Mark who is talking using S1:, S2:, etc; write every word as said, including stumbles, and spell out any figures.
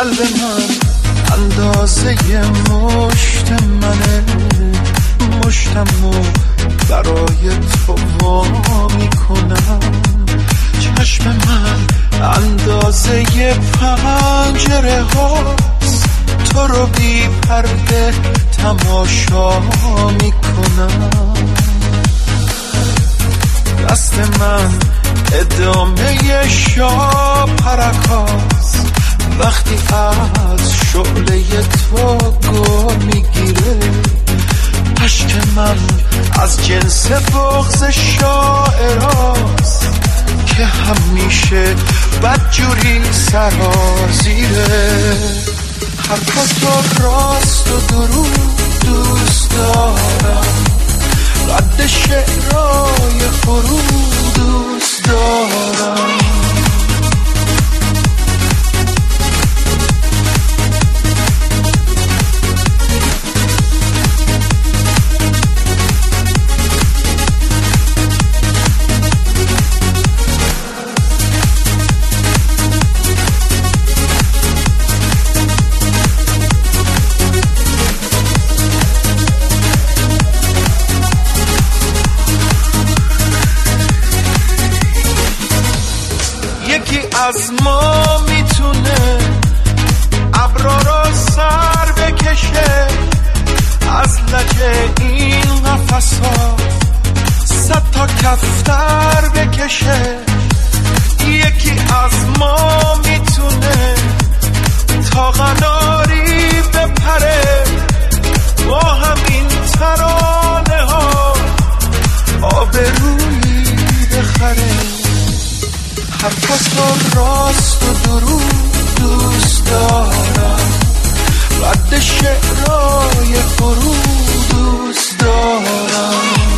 S1: قلب من اندازه مشت منه، مشتمو برای تو وا میکنم. چشم من اندازه پنجره هاست، تو رو بی پرده تماشا میکنم. دست من ادامه شاپرکاست، وقتی از شعله تو گل میگیره. عشق من از جنس بغض شاعراست که همیشه بدجوری سرازیره. حرفاتو راست و دروغ دوست دارم، قد شعرهای فرو دوست دارم. از ما میتونه ابرا را سر بکشه، از لجه این قفصا صد تا کفتر بکشه. یکی از ما میتونه تا قناری بپره، با همین ترانه ها آبرویی بخره. حرفاتو راست و دروغ دوست دارم، قد شعرهای فرو دوست دارم.